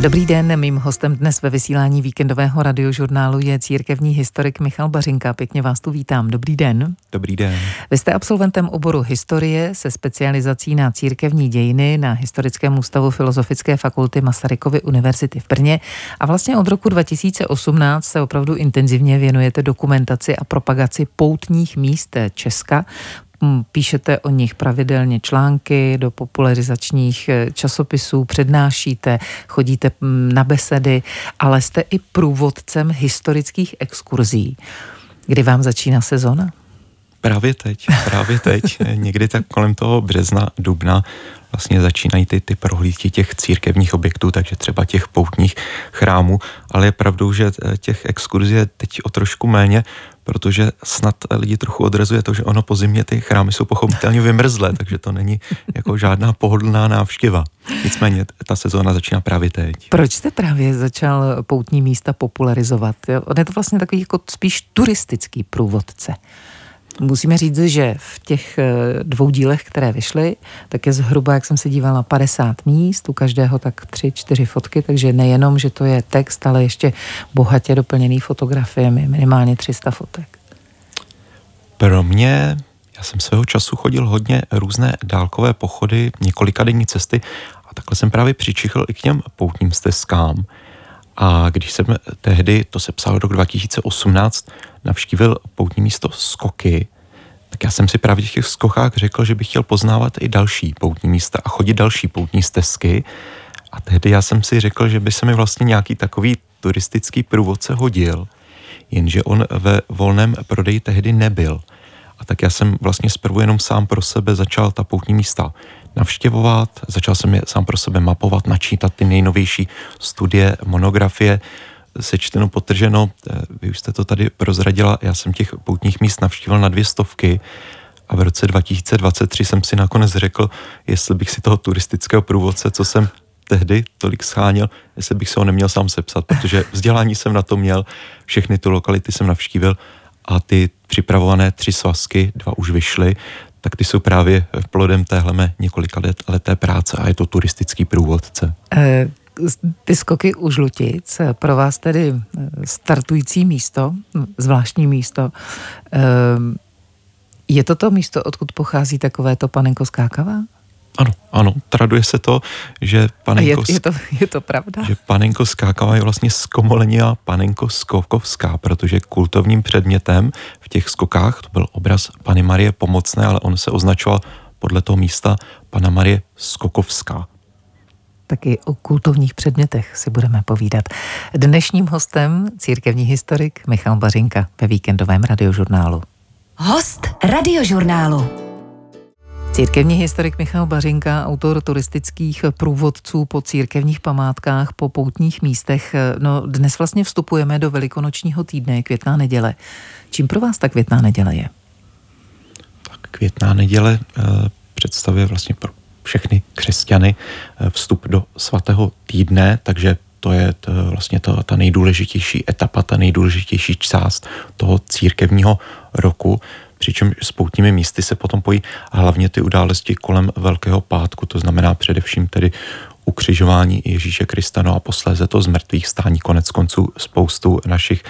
Dobrý den, mým hostem dnes ve vysílání víkendového radiožurnálu je církevní historik Michal Bařinka. Pěkně vás tu vítám. Dobrý den. Dobrý den. Vy jste absolventem oboru historie se specializací na církevní dějiny na Historickém ústavu Filozofické fakulty Masarykovy univerzity v Brně a vlastně od roku 2018 se opravdu intenzivně věnujete dokumentaci a propagaci poutních míst Česka. Píšete o nich pravidelně články do popularizačních časopisů, přednášíte, chodíte na besedy, ale jste i průvodcem historických exkurzí. Kdy vám začíná sezona? Právě teď. Někdy tak kolem toho března, dubna vlastně začínají ty prohlídky těch církevních objektů, takže třeba těch poutních chrámů, ale je pravdou, že těch exkurzí je teď o trošku méně, protože snad lidi trochu odrazuje to, že ono po zimě ty chrámy jsou pochopitelně vymrzlé, takže to není jako žádná pohodlná návštěva. Nicméně ta sezóna začíná právě teď. Proč jste právě začal poutní místa popularizovat? On je to vlastně takový jako spíš turistický průvodce. Musíme říct, že v těch 2 dílech, které vyšly, tak je zhruba, jak jsem se dívala, 50 míst, u každého tak 3-4 fotky, takže nejenom, že to je text, ale ještě bohatě doplněný fotografiemi, minimálně 300 fotek. Pro mě, já jsem svého času chodil hodně různé dálkové pochody, několikadenní cesty a takhle jsem právě přičichl i k těm poutním stezkám. A když jsem tehdy, to se psalo rok 2018, navštívil poutní místo Skoky, tak já jsem si právě v těch Skokách řekl, že bych chtěl poznávat i další poutní místa a chodit další poutní stezky. A tehdy já jsem si řekl, že by se mi vlastně nějaký takový turistický průvodce hodil, jenže on ve volném prodeji tehdy nebyl. A tak já jsem vlastně zprvu jenom sám pro sebe začal ta poutní místa navštěvovat, začal jsem je sám pro sebe mapovat, načítat ty nejnovější studie, monografie, sečteno, podtrženo, vy už jste to tady prozradila, já jsem těch poutních míst navštívil na 200 a v roce 2023 jsem si nakonec řekl, jestli bych si toho turistického průvodce, co jsem tehdy tolik scháněl, jestli bych se ho neměl sám sepsat, protože vzdělání jsem na to měl, všechny ty lokality jsem navštívil a ty připravované 3 svazky, 2 už vyšly, tak ty jsou právě plodem téhle mé několika leté práce a je to turistický průvodce. Ty Skoky u Žlutic, pro vás tedy startující místo, zvláštní místo. Je to místo, odkud pochází takovéto panenko skákavá? Ano, traduje se to, že panenko... Je to pravda? Že panenko skákavá je vlastně z Komolenia panenko skokovská, protože kultovním předmětem v těch skokách to byl obraz Panny Marie Pomocné, ale on se označoval podle toho místa Panna Marie Skokovská. Taky o kultovních předmětech si budeme povídat. Dnešním hostem církevní historik Michal Bařinka ve víkendovém radiožurnálu. Host radiožurnálu. Církevní historik Michal Bařinka, autor turistických průvodců po církevních památkách, po poutních místech. No, dnes vlastně vstupujeme do velikonočního týdne, Květná neděle. Čím pro vás ta Květná neděle je? Tak Květná neděle představuje vlastně pro všechny křesťany vstup do svatého týdne, takže to je vlastně ta nejdůležitější etapa, ta nejdůležitější část toho církevního roku, přičemž s poutními místy se potom pojí hlavně ty události kolem Velkého pátku, to znamená především tedy ukřižování Ježíše Krista, no a posléze to zmrtvých stání, konec konců spoustu našich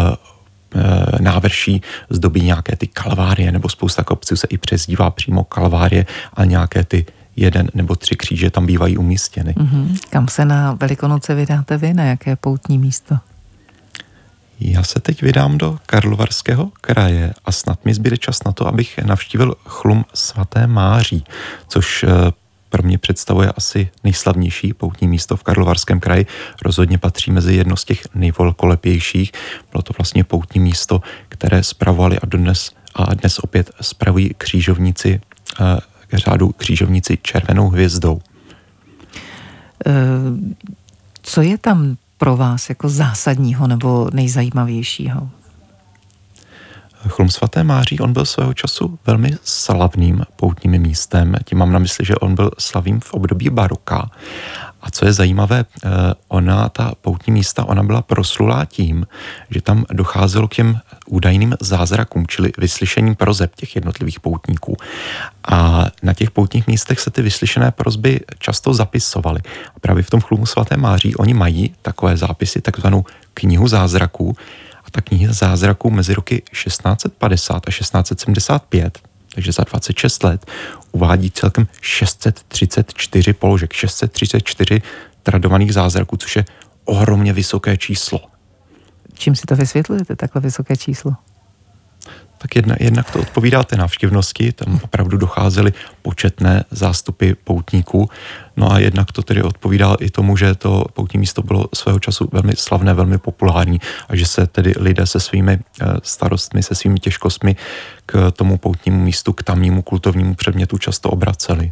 návrší zdobí nějaké ty kalvárie, nebo spousta kopců se i přezdívá přímo kalvárie a nějaké ty 1 nebo 3 kříže tam bývají umístěny. Kam se na Velikonoce vydáte vy, na jaké poutní místo? Já se teď vydám do Karlovarského kraje a snad mi zbyde čas na to, abych navštívil chlum svaté Máří, což pro mě představuje asi nejslavnější poutní místo v Karlovarském kraji. Rozhodně patří mezi jedno z těch nejvelkolepějších. Bylo to vlastně poutní místo, které spravovali a dnes opět spravují křížovníci k řádu křížovníci Červenou hvězdou. Co je tam pro vás jako zásadního nebo nejzajímavějšího? Chlum svaté Máří, on byl svého času velmi slavným poutním místem. Tím mám na mysli, že on byl slavným v období baroka. A co je zajímavé, ta poutní místa, ona byla proslulá tím, že tam docházelo k těm údajným zázrakům, čili vyslyšením proseb těch jednotlivých poutníků. A na těch poutních místech se ty vyslyšené prosby často zapisovaly. A právě v tom chlumu svaté Máří oni mají takové zápisy, takzvanou knihu zázraků. A ta kniha zázraků mezi roky 1650 a 1675, takže za 26 let, uvádí celkem 634 položek, 634 tradovaných zázraků, což je ohromně vysoké číslo. Čím si to vysvětlujete, takhle vysoké číslo? Tak jednak to odpovídá té návštěvnosti, tam opravdu docházely početné zástupy poutníků, no a jednak to tedy odpovídá i tomu, že to poutní místo bylo svého času velmi slavné, velmi populární a že se tedy lidé se svými starostmi, se svými těžkostmi k tomu poutnímu místu, k tamnímu kultovnímu předmětu často obraceli.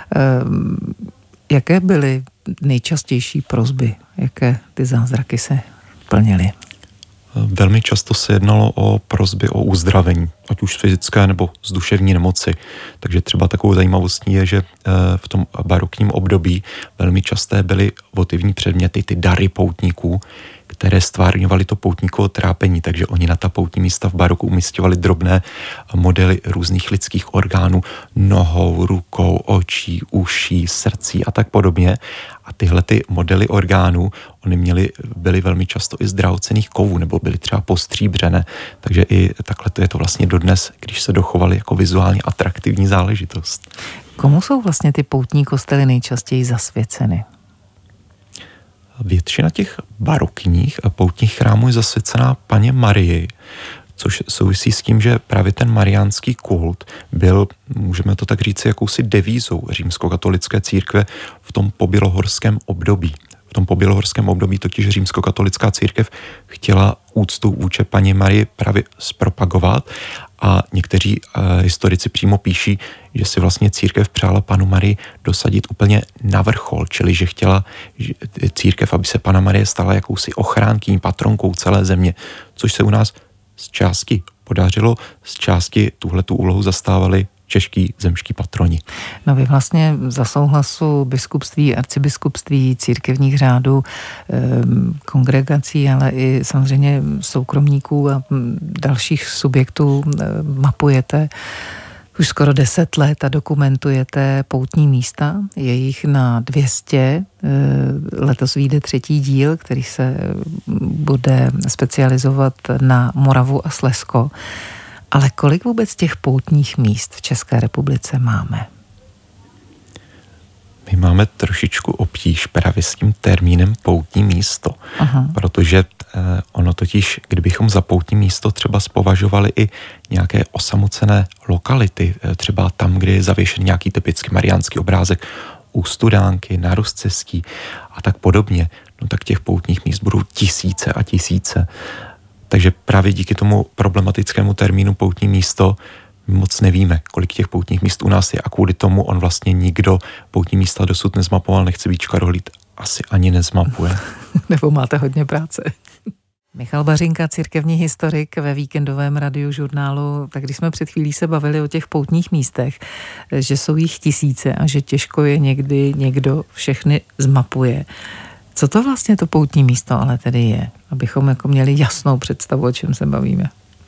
Jaké byly nejčastější prosby? Jaké ty zázraky se plnily? Velmi často se jednalo o prosby o uzdravení, ať už z fyzické nebo z duševní nemoci. Takže třeba takovou zajímavostí je, že v tom barokním období velmi časté byly votivní předměty, ty dary poutníků, které stvárňovaly to poutníkovo trápení, takže oni na ta poutní místa v baroku umísťovali drobné modely různých lidských orgánů, nohou, rukou, očí, uší, srdcí a tak podobně. A tyhle ty modely orgánů, byly velmi často i z drahocenných kovů, nebo byly třeba postříbřené, takže i takhle to je to vlastně dodnes, když se dochovaly jako vizuálně atraktivní záležitost. Komu jsou vlastně ty poutní kostely nejčastěji zasvěceny? Většina těch barokních poutních chrámů je zasvěcená Panně Marii, což souvisí s tím, že právě ten mariánský kult byl, můžeme to tak říct, jakousi devízou římskokatolické církve v tom pobělohorském období. V tom pobělohorském období totiž římskokatolická církev chtěla úctu vůči Panně Marii právě zpropagovat a někteří historici přímo píší, že si vlastně církev přála Pannu Marii dosadit úplně na vrchol, čili že chtěla církev, aby se Panna Marie stala jakousi ochránkyní, patronkou celé země, což se u nás z části podařilo, z části tuhletu úlohu zastávali čeští zemští patroni. No vy vlastně za souhlasu biskupství, arcibiskupství, církevních řádů, kongregací, ale i samozřejmě soukromníků a dalších subjektů mapujete už skoro 10 let a dokumentujete poutní místa. Je jich na 200. Letos vyjde 3. díl, který se bude specializovat na Moravu a Slezsko. Ale kolik vůbec těch poutních míst v České republice máme? My máme trošičku obtíž právě s tím termínem poutní místo, protože ono totiž, kdybychom za poutní místo třeba považovali i nějaké osamocené lokality, třeba tam, kde je zavěšen nějaký typický mariánský obrázek u Studánky, na Rozcestí a tak podobně, no tak těch poutních míst budou tisíce a tisíce. Takže právě díky tomu problematickému termínu poutní místo moc nevíme, kolik těch poutních míst u nás je a kvůli tomu on vlastně nikdo poutní místa dosud nezmapoval, nechce být škarohlíd, asi ani nezmapuje. Nebo máte hodně práce. Michal Bařinka, církevní historik ve víkendovém radiožurnálu. Tak když jsme před chvílí se bavili o těch poutních místech, že jsou jich tisíce a že těžko je někdy někdo všechny zmapuje. Co to vlastně to poutní místo ale tedy je? Abychom jako měli jasnou představu, o čem se bavíme.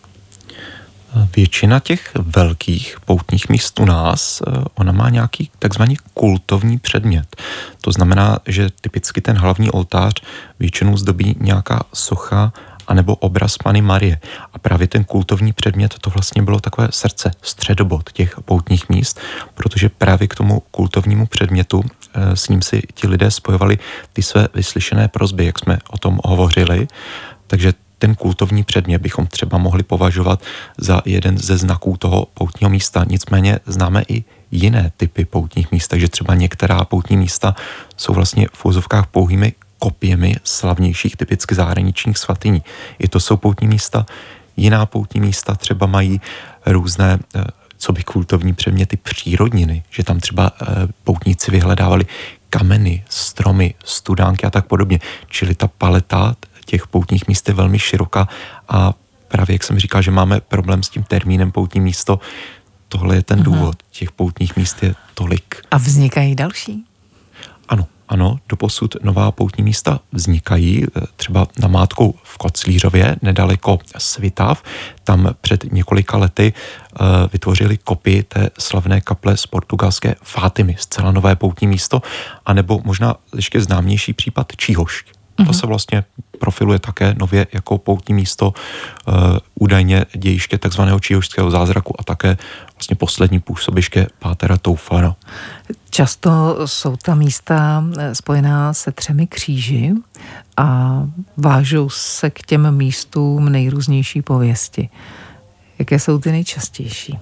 Většina těch velkých poutních míst u nás, ona má nějaký takzvaný kultovní předmět. To znamená, že typicky ten hlavní oltář většinou zdobí nějaká socha anebo obraz Panny Marie. A právě ten kultovní předmět, to vlastně bylo takové srdce, středobod těch poutních míst, protože právě k tomu kultovnímu předmětu s ním si ti lidé spojovali ty své vyslyšené prosby, jak jsme o tom hovořili. Takže ten kultovní předmět bychom třeba mohli považovat za jeden ze znaků toho poutního místa. Nicméně známe i jiné typy poutních míst, takže třeba některá poutní místa jsou vlastně v úzovkách pouhými kopiemi slavnějších typicky zahraničních svatyní. I to jsou poutní místa. Jiná poutní místa třeba mají různé coby kultovní předměty přírodniny, že tam třeba poutníci vyhledávali kameny, stromy, studánky a tak podobně. Čili ta paleta těch poutních míst je velmi široká a právě jak jsem říkal, že máme problém s tím termínem poutní místo, tohle je ten důvod. Těch poutních míst je tolik. A vznikají další? Ano, ano, doposud nová poutní místa vznikají, třeba namátkou v Koclířově, nedaleko Svitav. Tam před několika lety vytvořili kopii té slavné kaple z portugalské Fátimy, zcela nové poutní místo, anebo možná ještě známější případ Číhošť. To se vlastně profiluje také nově jako poutní místo, údajně dějiště takzvaného číhošského zázraku a také vlastně poslední působiště pátera Toufara. Často jsou ta místa spojená se 3 kříži a vážou se k těm místům nejrůznější pověsti. Jaké jsou ty nejčastější?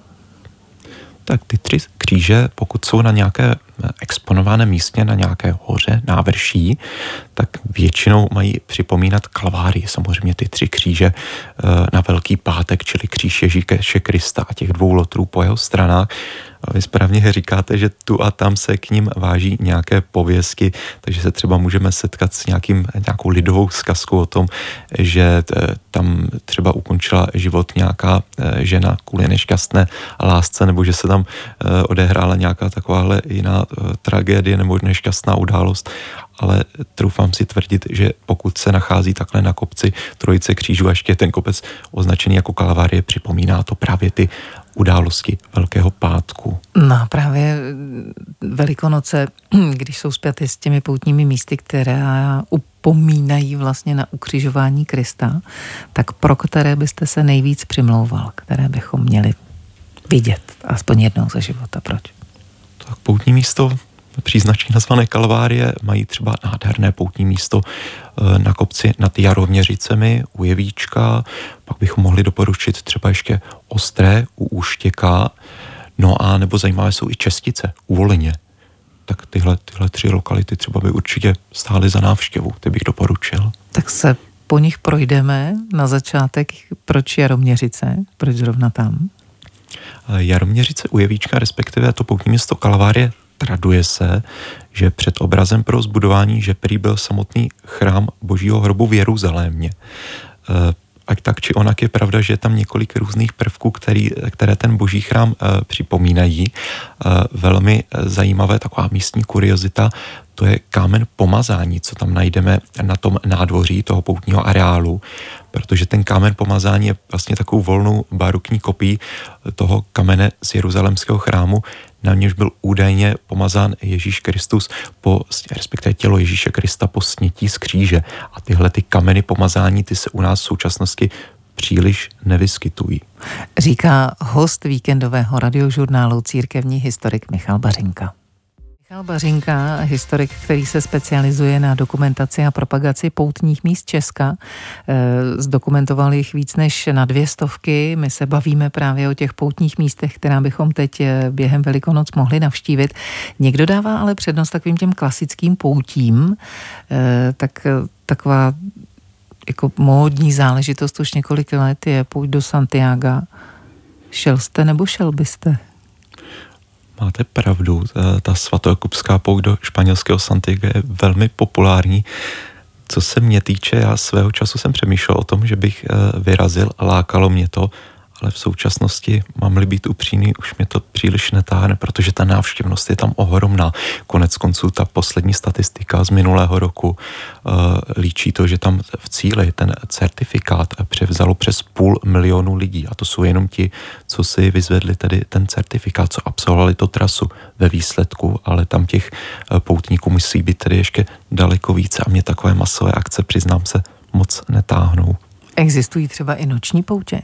Tak ty 3 kříže, pokud jsou na nějaké exponované místě, na nějaké hoře, návrší, tak většinou mají připomínat Kalvárii. Samozřejmě ty 3 kříže na Velký pátek, čili kříž Ježíše Krista a těch 2 lotrů po jeho stranách. A vy správně říkáte, že tu a tam se k ním váží nějaké pověstky, takže se třeba můžeme setkat s nějakou lidovou zkazkou o tom, že tam třeba ukončila život nějaká žena kvůli nešťastné lásce, nebo že se tam odehrála nějaká takováhle jiná tragédie nebo nešťastná událost. Ale troufám si tvrdit, že pokud se nachází takhle na kopci Trojice křížů a ještě ten kopec označený jako Kalvárie, připomíná to právě ty události Velkého pátku. No právě Velikonoce, když jsou spjaty s těmi poutními místy, která upomínají vlastně na ukřižování Krista, tak pro které byste se nejvíc přimlouval, které bychom měli vidět aspoň jednou za života? Proč? Tak poutní místo příznačně nazvané Kalvárie mají třeba nádherné poutní místo na kopci nad Jaroměřicemi u Jevíčka, pak bychom mohli doporučit třeba ještě Ostré u Úštěka, no a nebo zajímavé jsou i Čestice u Volyně. Tak tyhle 3 lokality třeba by určitě stály za návštěvu, ty bych doporučil. Tak se po nich projdeme na začátek. Proč Jaroměřice? Proč zrovna tam? Jaroměřice u Jevíčka, respektive to poutní město Kalvárie, traduje se, že před obrazem pro zbudování že prý byl samotný chrám Božího hrobu v Jeruzalémě. Ať tak či onak je pravda, že je tam několik různých prvků, které ten Boží chrám připomínají. Velmi zajímavé, taková místní kuriozita, to je kámen pomazání, co tam najdeme na tom nádvoří toho poutního areálu, protože ten kámen pomazání je vlastně takovou volnou barokní kopií toho kamene z jeruzalémského chrámu, na něž byl údajně pomazán Ježíš Kristus, respektive tělo Ježíše Krista po snětí z kříže. A tyhle ty kameny pomazání, ty se u nás v současnosti příliš nevyskytují. Říká host víkendového radiožurnálu církevní historik Michal Bařinka. Michal Bařinka, historik, který se specializuje na dokumentaci a propagaci poutních míst Česka. Zdokumentoval jich víc než na 200. My se bavíme právě o těch poutních místech, která bychom teď během Velikonoc mohli navštívit. Někdo dává ale přednost takovým těm klasickým poutím, taková jako módní záležitost už několik let je pouť do Santiaga. Šel jste nebo šel byste? Máte pravdu, ta svatojakubská pouť do španělského Santiaga je velmi populární. Co se mě týče, já svého času jsem přemýšlel o tom, že bych vyrazil a lákalo mě to, ale v současnosti, mám-li být upřímný, už mě to příliš netáhne, protože ta návštěvnost je tam ohromná. Konec konců ta poslední statistika z minulého roku líčí to, že tam v cíli ten certifikát převzalo přes 500 000 lidí a to jsou jenom ti, co si vyzvedli tedy ten certifikát, co absolvovali tu trasu ve výsledku, ale tam těch poutníků musí být tedy ještě daleko více a mě takové masové akce, přiznám se, moc netáhnou. Existují třeba i noční poutě?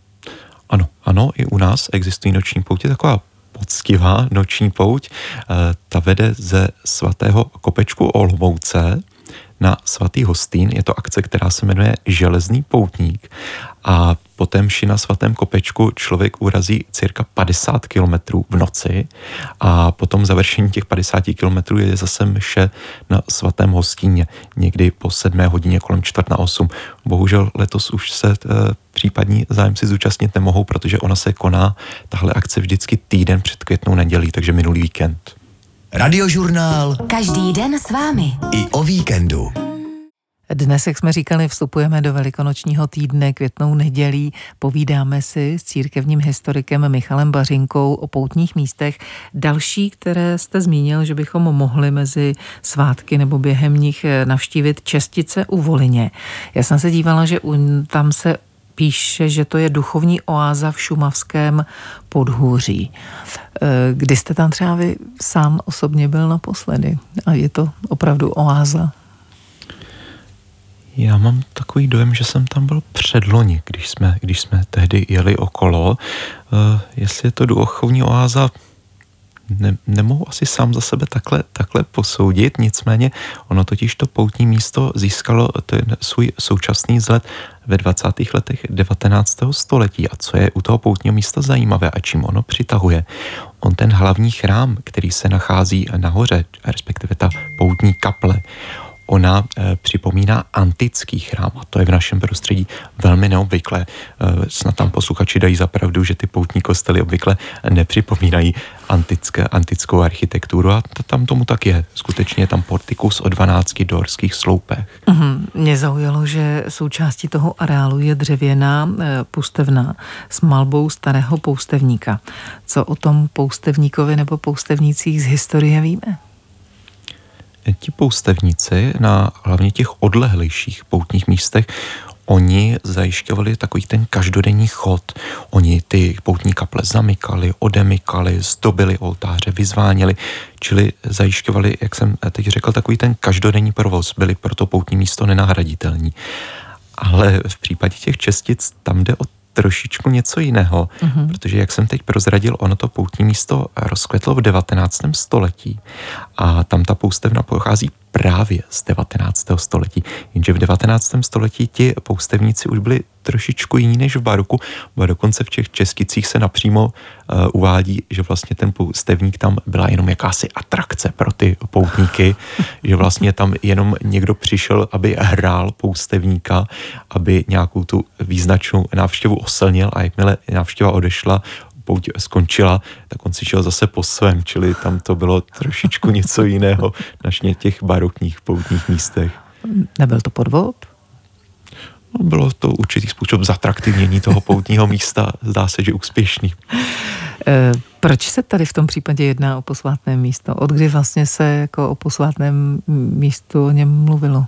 Ano, i u nás existují noční poutě, taková poctivá noční pouť. Ta vede ze svatého Kopečku Olomouce na svatý Hostín. Je to akce, která se jmenuje Železný poutník a po té mši na svatém Kopečku člověk urazí cirka 50 kilometrů v noci a potom završení těch 50 kilometrů je zase mše na svatém Hostíně, někdy po 7 hodině kolem 7:45. Bohužel letos už se případní zájemci zúčastnit nemohou, protože ona se koná, tahle akce vždycky týden před Květnou nedělí, takže minulý víkend. Radiožurnál. Každý den s vámi. I o víkendu. Dnes, jak jsme říkali, vstupujeme do velikonočního týdne, Květnou nedělí. Povídáme si s církevním historikem Michalem Bařinkou o poutních místech. Další, které jste zmínil, že bychom mohli mezi svátky nebo během nich navštívit, Čestice u Volyně. Já jsem se dívala, že tam se píše, že to je duchovní oáza v šumavském podhůří. Kdy jste tam třeba vy sám osobně byl naposledy? A je to opravdu oáza? Já mám takový dojem, že jsem tam byl předloni, když jsme tehdy jeli okolo. Jestli je to duchovní oáza, nemohu asi sám za sebe takhle posoudit, nicméně ono totiž to poutní místo získalo ten svůj současný vzhled ve 20. letech 19. století. A co je u toho poutního místa zajímavé a čím ono přitahuje? On ten hlavní chrám, který se nachází nahoře, respektive ta poutní kaple, ona připomíná antický chrám a to je v našem prostředí velmi neobvyklé. Snad tam posluchači dají za pravdu, že ty poutní kostely obvykle nepřipomínají antickou architekturu a tam tomu tak je. Skutečně je tam portikus o 12 dórských sloupech. Mě zaujalo, že součástí toho areálu je dřevěná poustevna s malbou starého poustevníka. Co o tom poustevníkovi nebo poustevnících z historie víme? Ti poustevníci na hlavně těch odlehlejších poutních místech, oni zajišťovali takový ten každodenní chod. Oni ty poutní kaple zamykali, odemykali, zdobili oltáře, vyzváněli, čili zajišťovali, jak jsem teď řekl, takový ten každodenní provoz. Byli pro to poutní místo nenahraditelní. Ale v případě těch Čestic tam jde o trošičku něco jiného, protože jak jsem teď prozradil, ono to poutní místo rozkvetlo v 19. století a tam ta poustevna pochází právě z 19. století. Jenže v 19. století ti poustevníci už byli trošičku jiní než v baroku, a dokonce v těch Česticích se napřímo uvádí, že vlastně ten poustevník tam byla jenom jakási atrakce pro ty poutníky, že vlastně tam jenom někdo přišel, aby hrál poustevníka, aby nějakou tu význačnou návštěvu oslnil a jakmile návštěva odešla, pouť skončila, tak on si šel zase po svém, čili tam to bylo trošičku něco jiného než v těch barokních poutních místech. Nebyl to podvod? No, bylo to určitý způsob zatraktivnění toho poutního místa, zdá se, že úspěšný. Proč se tady v tom případě jedná o posvátné místo? Od kdy vlastně se jako o posvátném místu o něm mluvilo?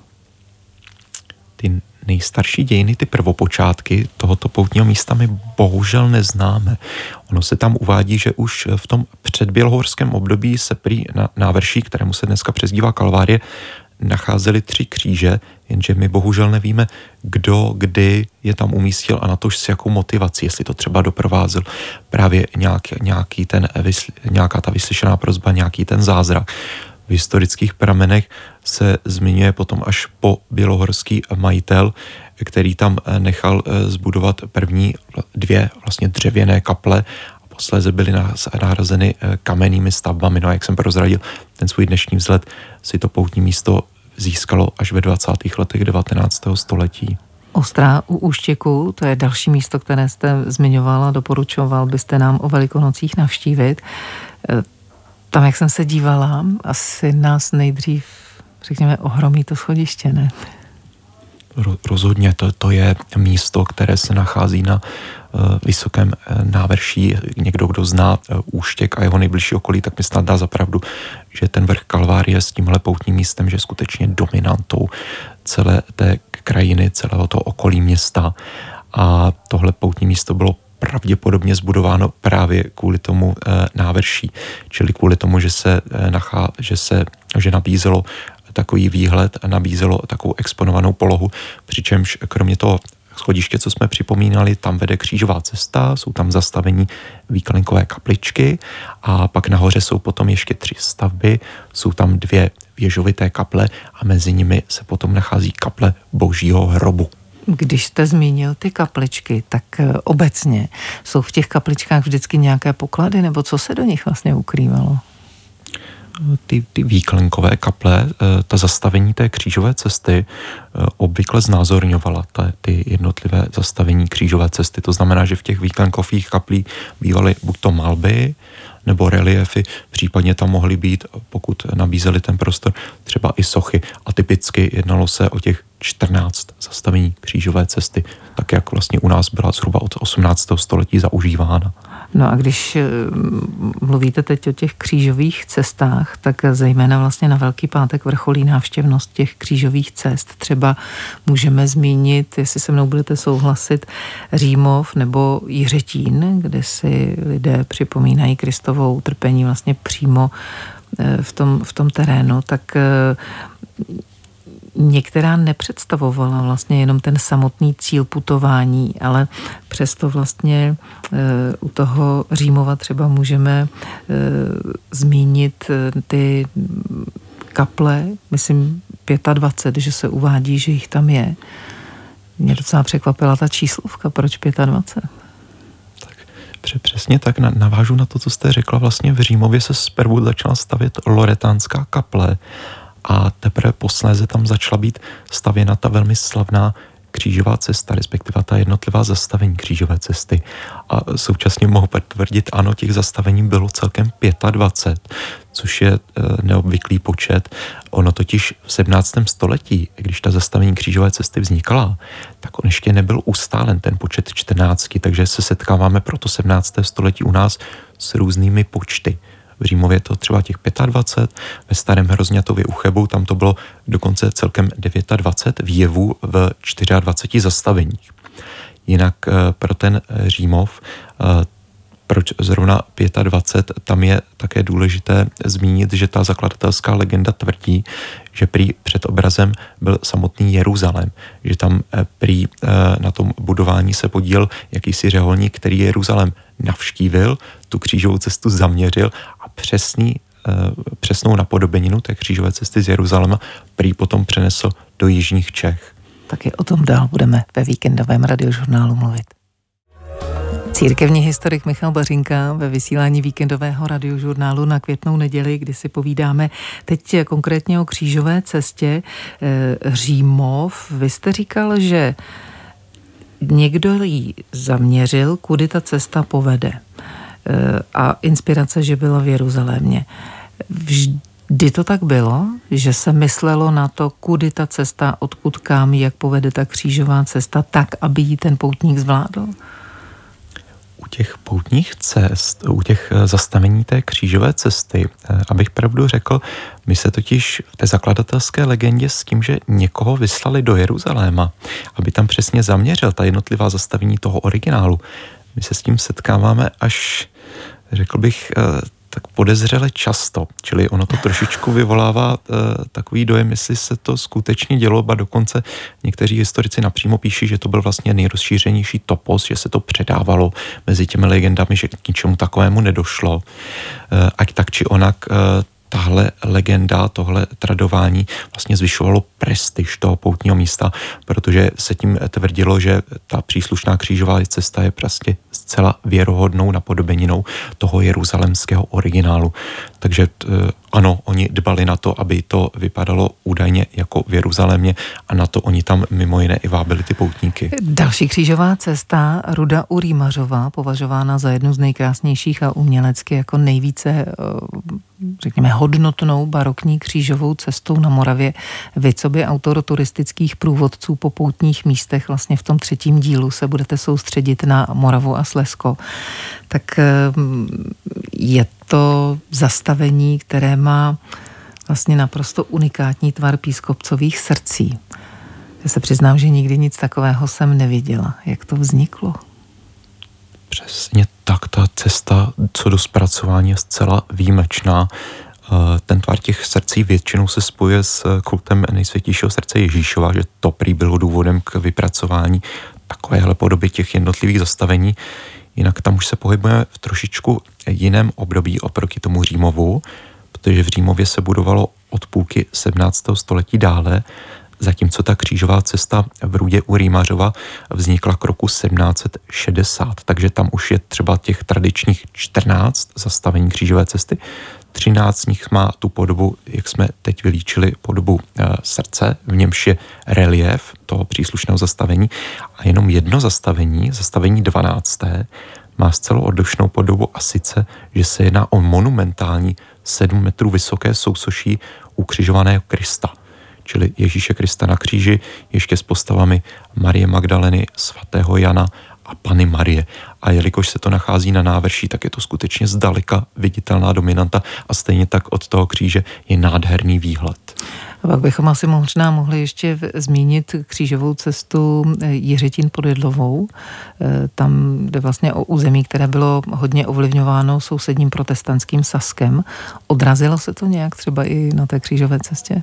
Ty nejstarší dějiny, ty prvopočátky tohoto poutního místa my bohužel neznáme. Ono se tam uvádí, že už v tom předbělohorském období se prý na návrší, kterému se dneska přezdívá Kalvárie, nacházely 3 kříže, jenže my bohužel nevíme, kdo, kdy je tam umístil a na to s jakou motivací, jestli to třeba doprovázel právě nějaká ta vyslyšená prosba, nějaký ten zázrak. V historických pramenech se zmiňuje potom až po bělohorský majitel, který tam nechal zbudovat první 2 vlastně dřevěné kaple a posléze byly nahrazeny kamennými stavbami. No a jak jsem prozradil, ten svůj dnešní vzhled si to poutní místo získalo až ve 20. letech 19. století. Ostrá u Úštěku, to je další místo, které jste zmiňoval a doporučoval byste nám o Velikonocích navštívit. Tam, jak jsem se dívala, asi nás nejdřív, řekněme, ohromí to schodiště, ne? Rozhodně, to je místo, které se nachází na vysokém návrší. Někdo, kdo zná Úštěk a jeho nejbližší okolí, tak mi snad dá za pravdu, že ten vrch Kalvárie s tímhle poutním místem, že je skutečně dominantou celé té krajiny, celého toho okolí města. A tohle poutní místo bylo pravděpodobně zbudováno právě kvůli tomu návrší, čili kvůli tomu, že nabízelo takový výhled a nabízelo takovou exponovanou polohu, přičemž kromě toho schodiště, co jsme připomínali, tam vede křížová cesta, jsou tam zastavení výklenkové kapličky a pak nahoře jsou potom ještě 3 stavby, jsou tam 2 věžovité kaple a mezi nimi se potom nachází kaple Božího hrobu. Když jste zmínil ty kapličky, tak obecně jsou v těch kapličkách vždycky nějaké poklady, nebo co se do nich vlastně ukrývalo? Ty výklenkové kaple, ta zastavení té křížové cesty obvykle znázorňovala ty jednotlivé zastavení křížové cesty. To znamená, že v těch výklenkových kaplích bývaly buď to malby, nebo reliefy, případně tam mohly být, pokud nabízeli ten prostor, třeba i sochy. A typicky jednalo se o těch 14 zastavení křížové cesty, tak jak vlastně u nás byla zhruba od 18. století zaužívána. No a když mluvíte teď o těch křížových cestách, tak zejména vlastně na Velký pátek vrcholí návštěvnost těch křížových cest. Třeba můžeme zmínit, jestli se mnou budete souhlasit, Římov nebo Jiřetín, kde si lidé připomínají Kristovo utrpení vlastně přímo v tom terénu, tak některá nepředstavovala vlastně jenom ten samotný cíl putování, ale přesto vlastně u toho Římova třeba můžeme zmínit ty kaple, myslím 25, že se uvádí, že jich tam je. Mě docela překvapila ta číslovka, proč 25? Přesně tak, navážu na to, co jste řekla, vlastně v Římově se zprvu začala stavět loretánská kaple a teprve posléze tam začala být stavěna ta velmi slavná křížová cesta, respektive ta jednotlivá zastavení křížové cesty. A současně mohu potvrdit, ano, těch zastavení bylo celkem 25, což je neobvyklý počet. Ono totiž v 17. století, když ta zastavení křížové cesty vznikala, tak on ještě nebyl ustálen ten počet 14, takže se setkáváme pro to 17. století u nás s různými počty. V Římově to třeba těch 25, ve Starém Hrozňatově u Chebu, tam to bylo dokonce celkem 29 výjevů v 24 zastaveních. Jinak pro ten Římov, proč zrovna 25, tam je také důležité zmínit, že ta zakladatelská legenda tvrdí, že prý před obrazem byl samotný Jeruzalém, že tam prý na tom budování se podílel jakýsi řeholník, který Jeruzalém navštívil, tu křížovou cestu zaměřil a přesnou napodobeninu té křížové cesty z Jeruzaléma prý potom přenesl do jižních Čech. Taky o tom dál budeme ve víkendovém radiožurnálu mluvit. Církevní historik Michal Bařinka ve vysílání víkendového radiožurnálu na Květnou neděli, kdy si povídáme teď konkrétně o křížové cestě Římov. Vy jste říkal, že někdo ji zaměřil, kudy ta cesta povede. A inspirace, že byla v Jeruzalémě. Vždy to tak bylo, že se myslelo na to, kudy ta cesta, odkud kam, jak povede ta křížová cesta, tak, aby ji ten poutník zvládl? U těch poutních cest, u těch zastavení té křížové cesty, abych pravdu řekl, my se totiž v té zakladatelské legendě s tím, že někoho vyslali do Jeruzaléma, aby tam přesně zaměřil ta jednotlivá zastavení toho originálu, my se s tím setkáváme až, řekl bych, tak podezřele často, čili ono to trošičku vyvolává takový dojem, jestli se to skutečně dělo, ba dokonce někteří historici napřímo píší, že to byl vlastně nejrozšířenější topos, že se to předávalo mezi těmi legendami, že k ničemu takovému nedošlo. Ať tak či onak, tahle legenda, tohle tradování vlastně zvyšovalo prestiž toho poutního místa, protože se tím tvrdilo, že ta příslušná křížová cesta je prostě zcela věrohodnou napodobeninou toho jeruzalemského originálu. Takže ano, oni dbali na to, aby to vypadalo údajně jako v Jeruzalémě a na to oni tam mimo jiné i vábili ty poutníky. Další křížová cesta, Ruda u Rýmařova, považována za jednu z nejkrásnějších a umělecky jako nejvíce, řekněme, hodnotnou barokní křížovou cestou na Moravě. Vy, co by autor turistických průvodců po poutních místech, vlastně v tom 3. dílu se budete soustředit na Moravu a Slezsko, tak je to zastavení, které má vlastně naprosto unikátní tvar pískopcových srdcí. Já se přiznám, že nikdy nic takového jsem neviděla. Jak to vzniklo? Přesně tak, ta cesta co do zpracování je zcela výjimečná. Ten tvar těch srdcí většinou se spojuje s kultem nejsvětějšího srdce Ježíšova, že to prý bylo důvodem k vypracování takovéhle podoby těch jednotlivých zastavení. Jinak tam už se pohybujeme v trošičku jiném období oproti tomu Římovu, protože v Římově se budovalo od půlky 17. století dále, zatímco ta křížová cesta v Rudě u Rýmařova vznikla k roku 1760, takže tam už je třeba těch tradičních 14 zastavení křížové cesty, 13 z nich má tu podobu, jak jsme teď vylíčili, podobu srdce, v němž je relief toho příslušného zastavení a jenom jedno zastavení 12. má zcela odlišnou podobu a sice, že se jedná o monumentální 7 metrů vysoké sousoší ukřižovaného Krista, čili Ježíše Krista na kříži, ještě s postavami Marie Magdaleny, svatého Jana a Panny Marie. A jelikož se to nachází na návrší, tak je to skutečně zdaleka viditelná dominanta a stejně tak od toho kříže je nádherný výhled. A pak bychom asi možná mohli ještě zmínit křížovou cestu Jiřetín pod Jedlovou. Tam jde vlastně o území, které bylo hodně ovlivňováno sousedním protestantským Saskem. Odrazilo se to nějak třeba i na té křížové cestě?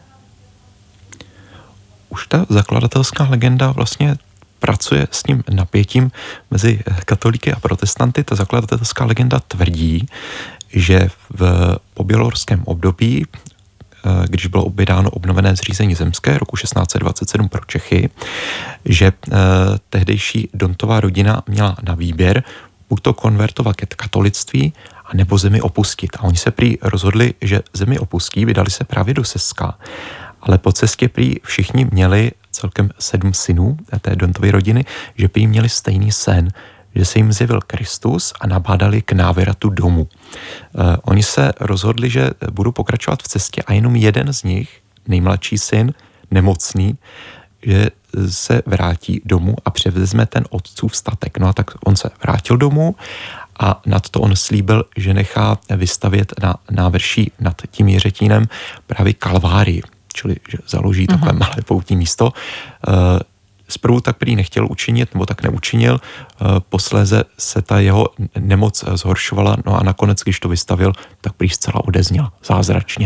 Už ta zakladatelská legenda vlastně pracuje s tím napětím mezi katolíky a protestanty. Ta zakladatelská legenda tvrdí, že v pobělorském období, když bylo objednáno obnovené zřízení zemské roku 1627 pro Čechy, že tehdejší Dontová rodina měla na výběr buď to konvertovat ke katolictví, anebo zemi opustit. A oni se prý rozhodli, že zemi opustí, vydali se právě do Saska, ale po cestě prý všichni měli celkem 7 synů té Dontovy rodiny, že prý měli stejný sen, že se jim zjevil Kristus a nabádali k návratu domů. Oni se rozhodli, že budou pokračovat v cestě a jenom jeden z nich, nejmladší syn, nemocný, že se vrátí domů a převezme ten otcův statek. No a tak on se vrátil domů a nad to on slíbil, že nechá vystavět na návrší nad tím Jiřetínem právě kalvárii, čili že založí takové malé poutní místo. Zprvu tak prý nechtěl učinit, nebo tak neučinil, posléze se ta jeho nemoc zhoršovala, no a nakonec, když to vystavil, tak prý zcela odezněl zázračně.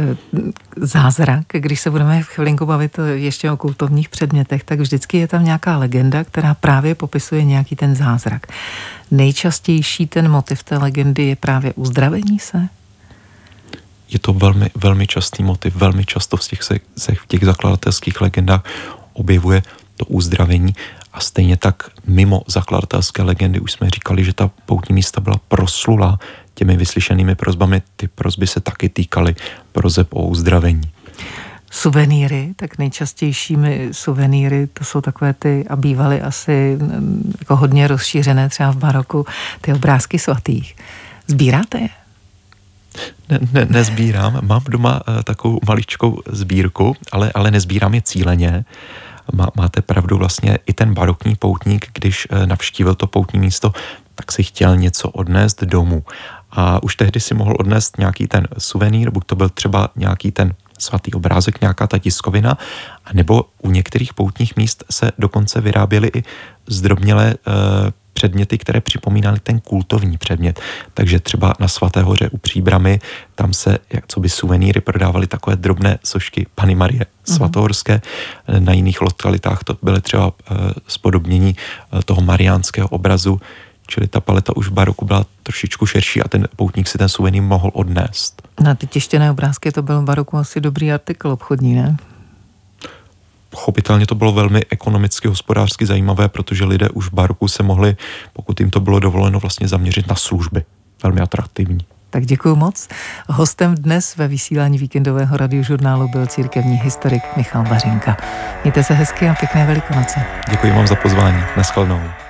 Zázrak, když se budeme chvilinku bavit ještě o kultovních předmětech, tak vždycky je tam nějaká legenda, která právě popisuje nějaký ten zázrak. Nejčastější ten motiv té legendy je právě uzdravení se? Je to velmi, velmi častý motiv, velmi často v těch zakladatelských legendách objevuje to uzdravení a stejně tak mimo zakladatelské legendy už jsme říkali, že ta poutní místa byla proslulá těmi vyslyšenými prosbami. Ty prosby se taky týkaly proseb o uzdravení. Suvenýry, tak nejčastějšími suvenýry, to jsou takové ty, a bývaly asi jako hodně rozšířené třeba v baroku, ty obrázky svatých. Sbíráte je? Nezbírám. Mám doma takovou maličkou sbírku, ale nezbírám je cíleně. Máte pravdu, vlastně i ten barokní poutník, když navštívil to poutní místo, tak si chtěl něco odnést domů. A už tehdy si mohl odnést nějaký ten suvenýr, buď to byl třeba nějaký ten svatý obrázek, nějaká ta tiskovina, nebo u některých poutních míst se dokonce vyráběly i zdrobnělé předměty, které připomínaly ten kultovní předmět. Takže třeba na Svaté hoře u Příbramy, tam se, jak co by suvenýry, prodávaly takové drobné sošky Panny Marie svatohorské. Na jiných lokalitách to byly třeba spodobnění toho mariánského obrazu, čili ta paleta už v baroku byla trošičku širší a ten poutník si ten suvenýr mohl odnést. Na ty tištěné obrázky to byl v baroku asi dobrý artikl obchodní, ne? Pochopitelně to bylo velmi ekonomicky, hospodářsky zajímavé, protože lidé už v baroku se mohli, pokud jim to bylo dovoleno, vlastně zaměřit na služby. Velmi atraktivní. Tak děkuju moc. Hostem dnes ve vysílání víkendového radiožurnálu byl církevní historik Michal Vařinka. Mějte se hezky a pěkné Velikonoce. Děkuji vám za pozvání. Naschledanou.